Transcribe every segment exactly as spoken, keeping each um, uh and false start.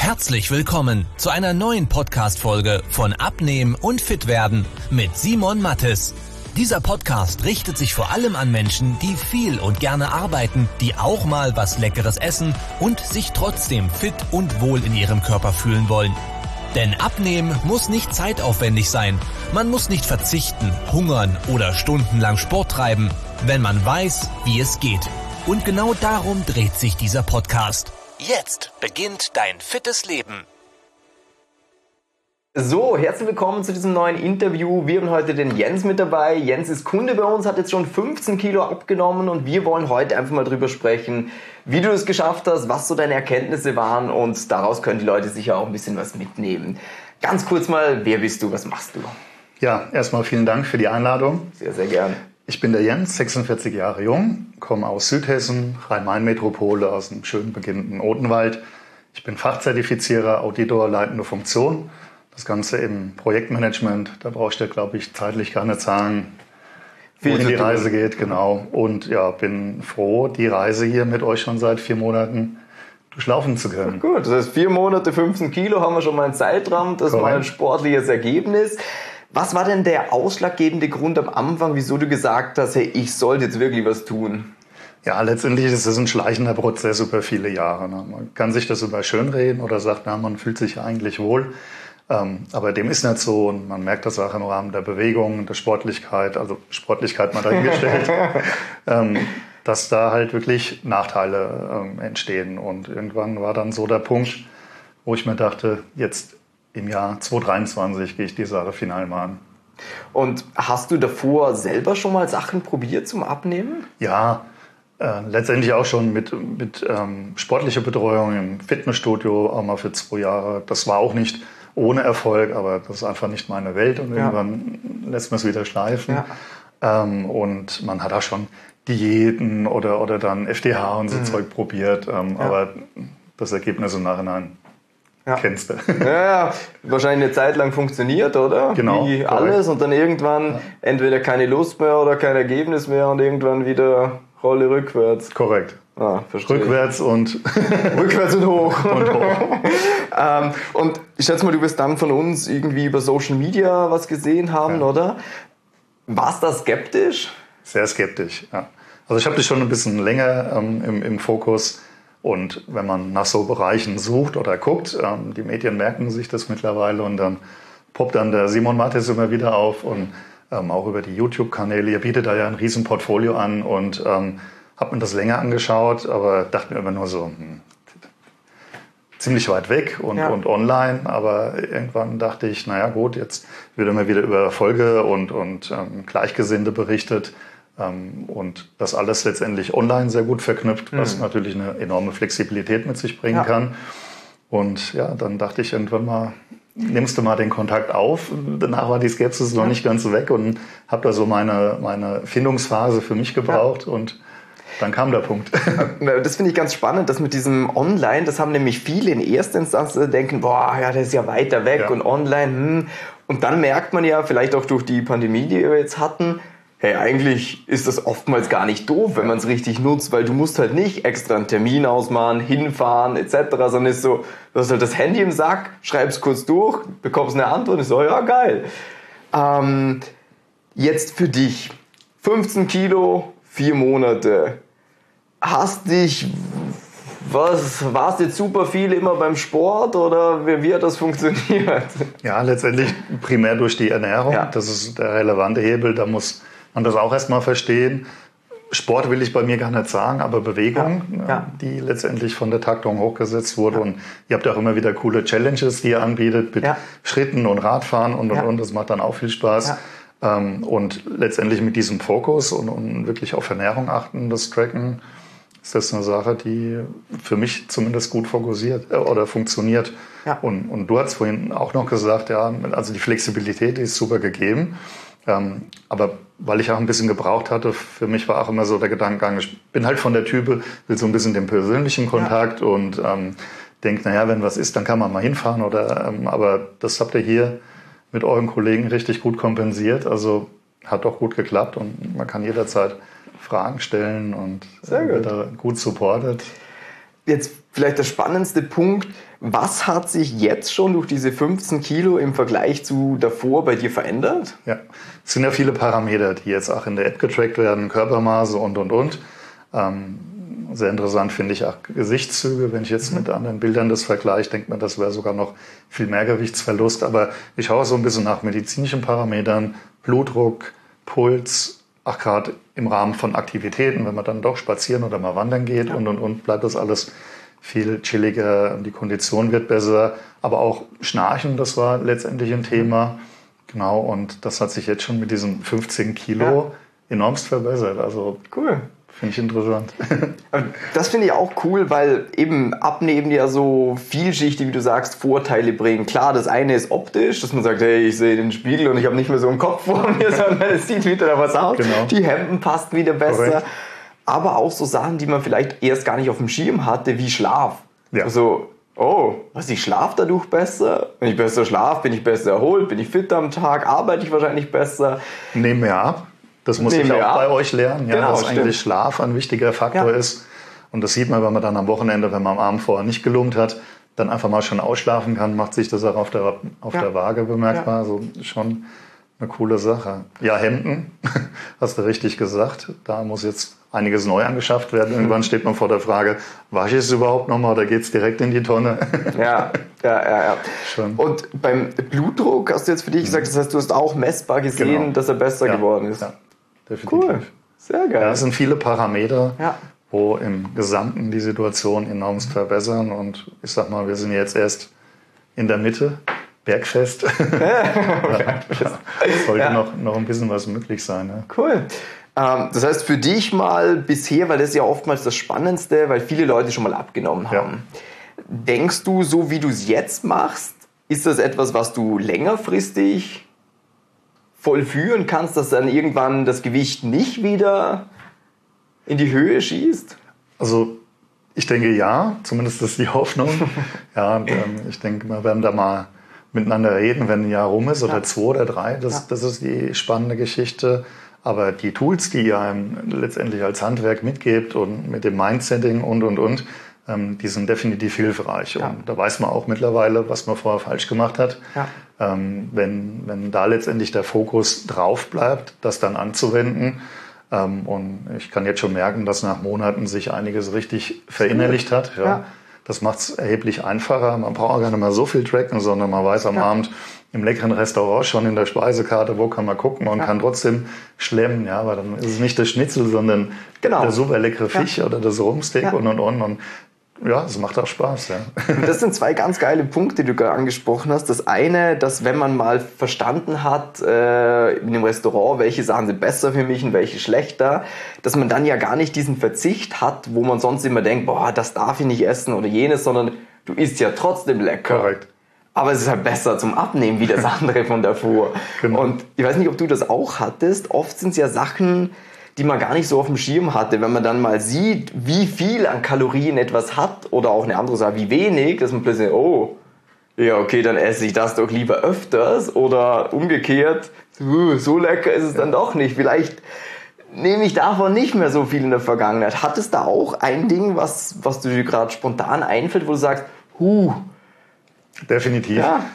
Herzlich willkommen zu einer neuen Podcast-Folge von Abnehmen und Fitwerden mit Simon Mattes. Dieser Podcast richtet sich vor allem an Menschen, die viel und gerne arbeiten, die auch mal was Leckeres essen und sich trotzdem fit und wohl in ihrem Körper fühlen wollen. Denn Abnehmen muss nicht zeitaufwendig sein. Man muss nicht verzichten, hungern oder stundenlang Sport treiben, wenn man weiß, wie es geht. Und genau darum dreht sich dieser Podcast. Jetzt beginnt dein fittes Leben. So, herzlich willkommen zu diesem neuen Interview. Wir haben heute den Jens mit dabei. Jens ist Kunde bei uns, hat jetzt schon fünfzehn Kilo abgenommen und wir wollen heute einfach mal drüber sprechen, wie du es geschafft hast, was so deine Erkenntnisse waren und daraus können die Leute sicher auch ein bisschen was mitnehmen. Ganz kurz mal, wer bist du, was machst du? Ja, erstmal vielen Dank für die Einladung. Sehr, sehr gern. Ich bin der Jens, sechsundvierzig Jahre jung, komme aus Südhessen, Rhein-Main-Metropole, aus dem schön beginnenden Odenwald. Ich bin Fachzertifizierer, Auditor, leitende Funktion. Das Ganze im Projektmanagement, da brauchst du, glaube ich, zeitlich keine Zahlen, wohin die Reise geht, genau. Und ja, bin froh, die Reise hier mit euch schon seit vier Monaten durchlaufen zu können. Gut, das heißt vier Monate, fünfzehn Kilo haben wir schon mal einen Zeitraum, das ist mal ein sportliches Ergebnis. Was war denn der ausschlaggebende Grund am Anfang, wieso du gesagt hast, hey, ich sollte jetzt wirklich was tun? Ja, letztendlich ist es ein schleichender Prozess über viele Jahre. Man kann sich das über schönreden oder sagt, na, man fühlt sich ja eigentlich wohl. Aber dem ist nicht so und man merkt das auch im Rahmen der Bewegung, der Sportlichkeit, also Sportlichkeit mal dahingestellt, dass da halt wirklich Nachteile entstehen. Und irgendwann war dann so der Punkt, wo ich mir dachte, jetzt im Jahr zweitausenddreiundzwanzig gehe ich die Sache final mal an. Und hast du davor selber schon mal Sachen probiert zum Abnehmen? Ja, äh, letztendlich auch schon mit, mit ähm, sportlicher Betreuung im Fitnessstudio, auch mal für zwei Jahre. Das war auch nicht ohne Erfolg, aber das ist einfach nicht meine Welt und irgendwann ja. lässt man es wieder schleifen. Ja. Ähm, und man hat auch schon Diäten oder, oder dann F D H und so mhm. Zeug probiert, ähm, ja. aber das Ergebnis im Nachhinein ja. kennst du. Ja, wahrscheinlich eine Zeit lang funktioniert, oder? Genau. Wie alles und dann irgendwann ja. entweder keine Lust mehr oder kein Ergebnis mehr und irgendwann wieder Rolle rückwärts. Korrekt. Ah, rückwärts und rückwärts und hoch. und, hoch. ähm, und ich schätze mal, du wirst dann von uns irgendwie über Social Media was gesehen haben, ja. oder? Warst du da skeptisch? Sehr skeptisch, ja. Also ich habe dich schon ein bisschen länger ähm, im, im Fokus. Und wenn man nach so Bereichen sucht oder guckt, ähm, die Medien merken sich das mittlerweile und dann poppt dann der Simon Mattes immer wieder auf und ähm, auch über die YouTube-Kanäle. Ihr bietet da ja ein riesen Portfolio an und ähm, habe mir das länger angeschaut, aber dachte mir immer nur so, hm, ziemlich weit weg und, ja. und online. Aber irgendwann dachte ich, naja gut, jetzt wird immer wieder über Erfolge und, und ähm, Gleichgesinnte berichtet. Und das alles letztendlich online sehr gut verknüpft, was mhm. natürlich eine enorme Flexibilität mit sich bringen ja. kann. Und ja, dann dachte ich irgendwann mal, nimmst du mal den Kontakt auf. Danach war die Skepsis ja. noch nicht ganz weg und habe da so meine, meine Findungsphase für mich gebraucht ja. und dann kam der Punkt. Das finde ich ganz spannend, das mit diesem Online, das haben nämlich viele in erster Instanz denken, boah, ja, das ist ja weiter weg ja. und online. Hm. Und dann merkt man ja, vielleicht auch durch die Pandemie, die wir jetzt hatten, hey, eigentlich ist das oftmals gar nicht doof, wenn man es richtig nutzt, weil du musst halt nicht extra einen Termin ausmachen, hinfahren et cetera, sondern ist so, du hast halt das Handy im Sack, schreibst kurz durch, bekommst eine Antwort und ist so, ja geil. Ähm, jetzt für dich, fünfzehn Kilo, vier Monate, hast dich, was, warst jetzt super viel immer beim Sport oder wie, wie hat das funktioniert? Ja, letztendlich primär durch die Ernährung, ja. das ist der relevante Hebel, da muss man das auch erstmal verstehen. Sport will ich bei mir gar nicht sagen, aber Bewegung, ja, ja. die letztendlich von der Taktung hochgesetzt wurde. Ja. Und ihr habt auch immer wieder coole Challenges, die ihr anbietet mit ja. Schritten und Radfahren und, und, ja. und. Das macht dann auch viel Spaß. Ja. Und letztendlich mit diesem Fokus und, und wirklich auf Ernährung achten, das Tracken, ist das eine Sache, die für mich zumindest gut fokussiert äh, oder funktioniert. Ja. Und, und du hast vorhin auch noch gesagt, ja, also die Flexibilität die ist super gegeben. Ähm, aber weil ich auch ein bisschen gebraucht hatte, für mich war auch immer so der Gedankengang, ich bin halt von der Type, will so ein bisschen den persönlichen Kontakt ja. und ähm, denke, naja, wenn was ist, dann kann man mal hinfahren. Oder, ähm, aber das habt ihr hier mit euren Kollegen richtig gut kompensiert. Also hat doch gut geklappt und man kann jederzeit Fragen stellen und Sehr gut. wird da gut supportet. Jetzt vielleicht der spannendste Punkt, Was hat sich jetzt schon durch diese fünfzehn Kilo im Vergleich zu davor bei dir verändert? Ja, es sind ja viele Parameter, die jetzt auch in der App getrackt werden, Körpermaße und, und, und. Ähm, sehr interessant finde ich auch Gesichtszüge. Wenn ich jetzt mhm. mit anderen Bildern das vergleiche, denkt man, das wäre sogar noch viel mehr Gewichtsverlust. Aber ich schaue so ein bisschen nach medizinischen Parametern, Blutdruck, Puls, auch gerade im Rahmen von Aktivitäten, wenn man dann doch spazieren oder mal wandern geht ja. und, und, und, bleibt das alles viel chilliger, die Kondition wird besser, aber auch Schnarchen, das war letztendlich ein Thema. Genau, und das hat sich jetzt schon mit diesen fünfzehn Kilo ja. enormst verbessert. Also cool. Finde ich interessant. Das finde ich auch cool, weil eben Abnehmen ja so vielschichtig, wie du sagst, Vorteile bringen. Klar, das eine ist optisch, dass man sagt, hey, ich sehe den Spiegel und ich habe nicht mehr so einen Kopf vor mir, sondern es sieht wieder was aus. Genau. Die Hemden passt wieder besser. Korrekt. Aber auch so Sachen, die man vielleicht erst gar nicht auf dem Schirm hatte, wie Schlaf. Ja. Also, oh, was, ich schlafe dadurch besser? Wenn ich besser schlafe, bin ich besser erholt, bin ich fitter am Tag, arbeite ich wahrscheinlich besser. Nehmen wir ab. Das muss ich auch ab. bei euch lernen, ja, genau, dass stimmt. eigentlich Schlaf ein wichtiger Faktor ja. ist. Und das sieht man, wenn man dann am Wochenende, wenn man am Abend vorher nicht gelumpt hat, dann einfach mal schon ausschlafen kann, macht sich das auch auf der, auf ja. der Waage bemerkbar. Ja. Also schon eine coole Sache. Ja, Hemden, hast du richtig gesagt. Da muss jetzt einiges neu angeschafft werden. Irgendwann steht man vor der Frage, wasche ich es überhaupt nochmal oder geht es direkt in die Tonne? Ja, ja, ja. ja. Schon. Und beim Blutdruck hast du jetzt für dich gesagt, das heißt, du hast auch messbar gesehen, genau. dass er besser ja. geworden ist. Ja, definitiv. Cool, sehr geil. Ja, es sind viele Parameter, ja. wo im Gesamten die Situation enormst verbessern. Und ich sag mal, wir sind jetzt erst in der Mitte. Bergfest. Bergfest. Sollte ja. noch, noch ein bisschen was möglich sein. Ja. Cool. Ähm, das heißt für dich mal bisher, weil das ist ja oftmals das Spannendste, weil viele Leute schon mal abgenommen haben. Ja. Denkst du, so wie du es jetzt machst, ist das etwas, was du längerfristig vollführen kannst, dass dann irgendwann das Gewicht nicht wieder in die Höhe schießt? Also ich denke ja, zumindest ist die Hoffnung. ja, und, ähm, ich denke, wir werden da mal miteinander reden, wenn ein Jahr rum ist oder ja. zwei oder drei. Das, ja. das ist die spannende Geschichte. Aber die Tools, die ihr einem letztendlich als Handwerk mitgebt und mit dem Mindsetting und, und, und, ähm, die sind definitiv hilfreich. Ja. Und da weiß man auch mittlerweile, was man vorher falsch gemacht hat. Ja. Ähm, wenn, wenn da letztendlich der Fokus drauf bleibt, das dann anzuwenden. Ähm, und ich kann jetzt schon merken, dass nach Monaten sich einiges richtig verinnerlicht hat. Ja. Ja. Das macht es erheblich einfacher. Man braucht auch gar nicht mehr so viel tracken, sondern man weiß am ja. Abend im leckeren Restaurant schon in der Speisekarte, wo kann man gucken und ja. kann trotzdem schlemmen. Ja, aber dann ist es nicht der Schnitzel, sondern genau. der super leckere Fisch ja. oder das Rumsteak ja. und und und. und ja, es macht auch Spaß. Ja. Das sind zwei ganz geile Punkte, die du gerade angesprochen hast. Das eine, dass wenn man mal verstanden hat äh, in einem Restaurant, welche Sachen sind besser für mich und welche schlechter, dass man dann ja gar nicht diesen Verzicht hat, wo man sonst immer denkt, boah, das darf ich nicht essen oder jenes, sondern du isst ja trotzdem lecker. Korrekt. Aber es ist halt besser zum Abnehmen wie das andere von davor. Genau. Und ich weiß nicht, ob du das auch hattest. Oft sind es ja Sachen, die man gar nicht so auf dem Schirm hatte. Wenn man dann mal sieht, wie viel an Kalorien etwas hat oder auch eine andere Sache, wie wenig, dass man plötzlich, oh, ja okay, dann esse ich das doch lieber öfters oder umgekehrt, so lecker ist es dann doch nicht. Vielleicht nehme ich davon nicht mehr so viel in der Vergangenheit. Hat es da auch ein Ding, was, was dir gerade spontan einfällt, wo du sagst, huh. Definitiv. Ja.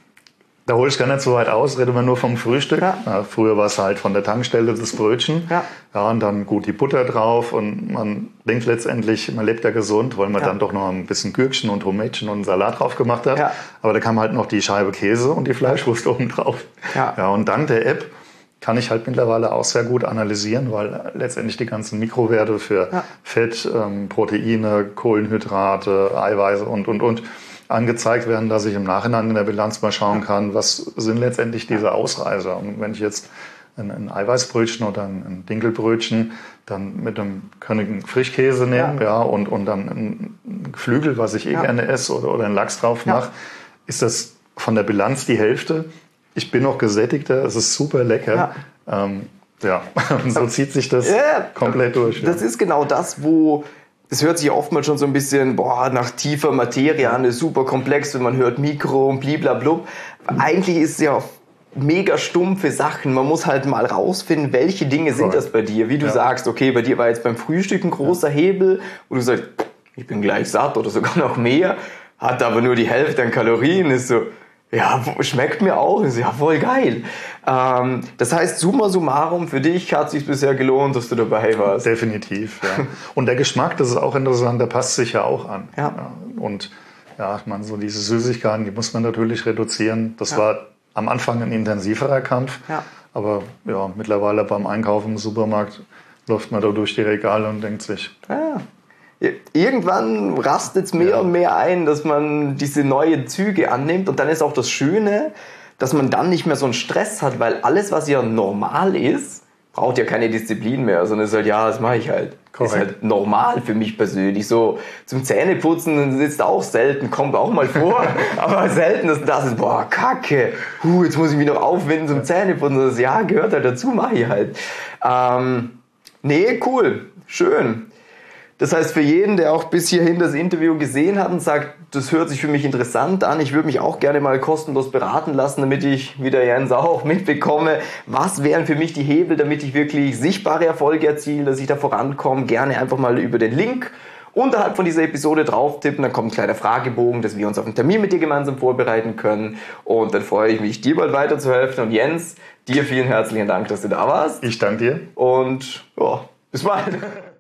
Da hole ich gar nicht so weit aus, reden wir nur vom Frühstück. Ja. Ja, früher war es halt von der Tankstelle das Brötchen. Ja. Ja, und dann gut die Butter drauf. Und man denkt letztendlich, man lebt ja gesund, weil man ja. dann doch noch ein bisschen Gürkchen und Tomätchen und einen Salat drauf gemacht hat. Ja. Aber da kam halt noch die Scheibe Käse und die Fleischwurst oben drauf. Ja. Ja, und dank der App kann ich halt mittlerweile auch sehr gut analysieren, weil letztendlich die ganzen Mikrowerte für ja. Fett, ähm, Proteine, Kohlenhydrate, Eiweiße und, und, und angezeigt werden, dass ich im Nachhinein in der Bilanz mal schauen kann, was sind letztendlich diese Ausreißer. Und wenn ich jetzt ein, ein Eiweißbrötchen oder ein, ein Dinkelbrötchen dann mit einem körnigen Frischkäse nehme ja. ja, und, und dann ein Geflügel, was ich eh ja. gerne esse, oder, oder einen Lachs drauf mache, ja. ist das von der Bilanz die Hälfte. Ich bin noch gesättigter, es ist super lecker. Ja, ähm, ja. und so zieht sich das ja. komplett durch. Das ja. ist genau das, wo... Das hört sich oftmals schon so ein bisschen boah, nach tiefer Materie an, ist super komplex, wenn man hört Mikro und bliblablub. Eigentlich ist es ja mega stumpfe Sachen. Man muss halt mal rausfinden, welche Dinge sind das bei dir. Wie du ja. sagst, okay, bei dir war jetzt beim Frühstück ein großer ja. Hebel, wo du sagst, ich bin gleich satt oder sogar noch mehr. hat aber nur die Hälfte an Kalorien. Ist so, ja, schmeckt mir auch. Ist ja voll geil. Ähm, das heißt, summa summarum, für dich hat es sich bisher gelohnt, dass du dabei warst. Definitiv, ja. Und der Geschmack, das ist auch interessant, der passt sich ja auch an. Ja. Ja. Und ja, ich meine, so diese Süßigkeiten, die muss man natürlich reduzieren. Das ja. war am Anfang ein intensiverer Kampf. Ja. Aber ja, mittlerweile beim Einkaufen im Supermarkt läuft man da durch die Regale und denkt sich, ja. Irgendwann rastet es mehr ja. und mehr ein, dass man diese neuen Züge annimmt. Und dann ist auch das Schöne, dass man dann nicht mehr so einen Stress hat, weil alles, was ja normal ist, braucht ja keine Disziplin mehr, sondern ist halt, ja, das mache ich halt. Korrekt. Ist halt normal für mich persönlich. So zum Zähneputzen sitzt auch selten, kommt auch mal vor, aber selten, dass das ist, boah, Kacke, huh, jetzt muss ich mich noch aufwinden zum Zähneputzen. Das ist, ja, gehört halt dazu, mache ich halt. Ähm, nee, cool, schön. Das heißt, für jeden, der auch bis hierhin das Interview gesehen hat und sagt, das hört sich für mich interessant an, ich würde mich auch gerne mal kostenlos beraten lassen, damit ich, wie der Jens auch, mitbekomme, was wären für mich die Hebel, damit ich wirklich sichtbare Erfolge erziele, dass ich da vorankomme, gerne einfach mal über den Link unterhalb von dieser Episode drauf tippen, dann kommt ein kleiner Fragebogen, dass wir uns auf einen Termin mit dir gemeinsam vorbereiten können und dann freue ich mich, dir bald weiterzuhelfen und Jens, dir vielen herzlichen Dank, dass du da warst. Ich danke dir. Und ja, bis bald.